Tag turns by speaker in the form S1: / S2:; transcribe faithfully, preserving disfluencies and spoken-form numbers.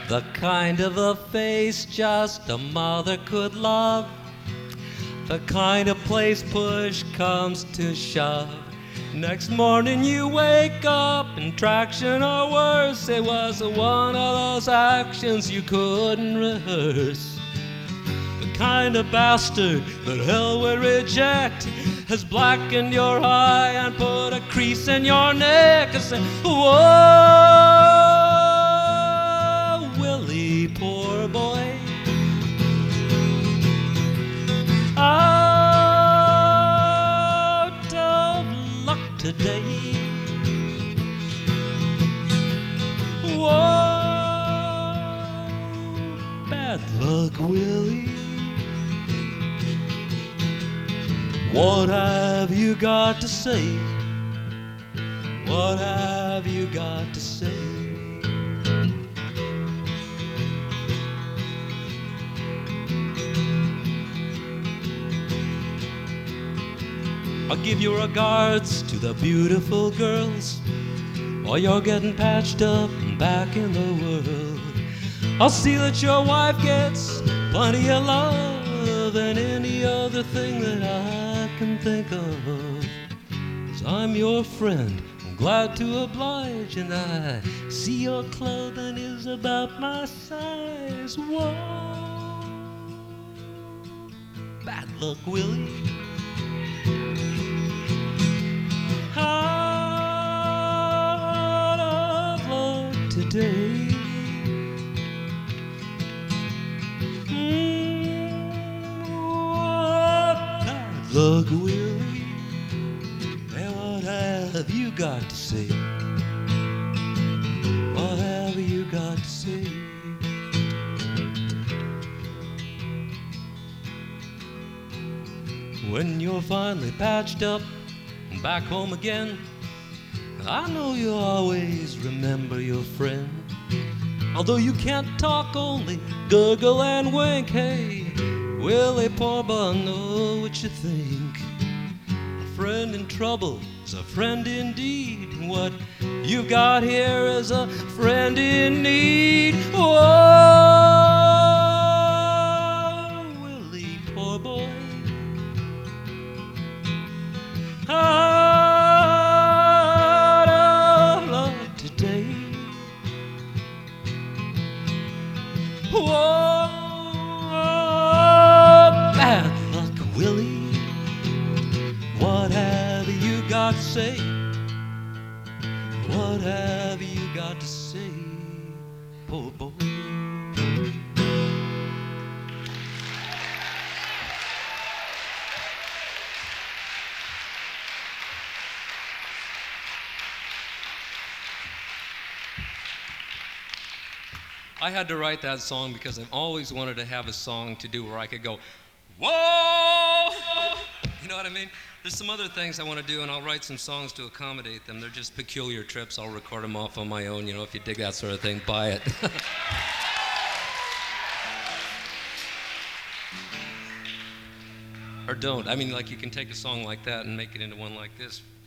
S1: The kind of a face just a mother could love. The kind of place push comes to shove. Next morning you wake up and traction or worse. It was one of those actions you couldn't rehearse. The kind of bastard that hell would reject has blackened your eye and put a crease in your neck and said, whoa, Willie, poor boy. Out of luck today. Whoa, bad luck, Willie. What have you got to say? What have you got to say? I'll give your regards to the beautiful girls while you're getting patched up and back in the world. I'll see that your wife gets plenty of love and any other thing that I can think of. 'Cause I'm your friend, I'm glad to oblige, and I see your clothing is about my size. Whoa, bad luck, Willie. Out of luck today. Look, Willie, and what have you got to say? What have you got to say? When you're finally patched up and back home again, I know you always remember your friend. Although you can't talk, only gurgle and wink. Hey, Willie, poor boy, know what you think. A friend in trouble is a friend indeed. And what you've got here is a friend in need. Whoa, Willie, poor boy. Out of luck today. Whoa. Bad luck, Willie. What have you got to say? What have you got to say, poor boy? I had to write that song because I've always wanted to have a song to do where I could go, whoa! You know what I mean? There's some other things I want to do, and I'll write some songs to accommodate them. They're just peculiar trips. I'll record them off on my own. You know, if you dig that sort of thing, buy it. Or don't. I mean, like, you can take a song like that and make it into one like this.